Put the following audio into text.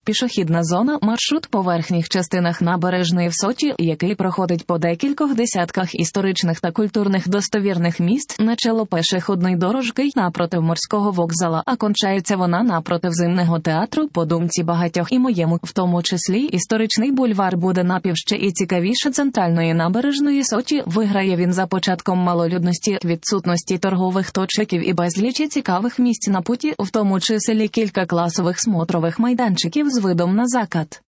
Пішохідна зона – маршрут по верхніх частинах набережної в Сочі, який проходить по декількох десятках історичних та культурних достовірних місць начало пішохідної дорожки напротив морського вокзала, а кончається вона напротив Зимнего театру. По думці багатьох і моєму, в тому числі, історичний бульвар буде напівще і цікавіше центральної набережної Сочі. Виграє він за початком малолюдності, відсутності торгових точків і безлічі цікавих місць на путі, в тому числі кілька класових смотрових майданчиків з видом на закат.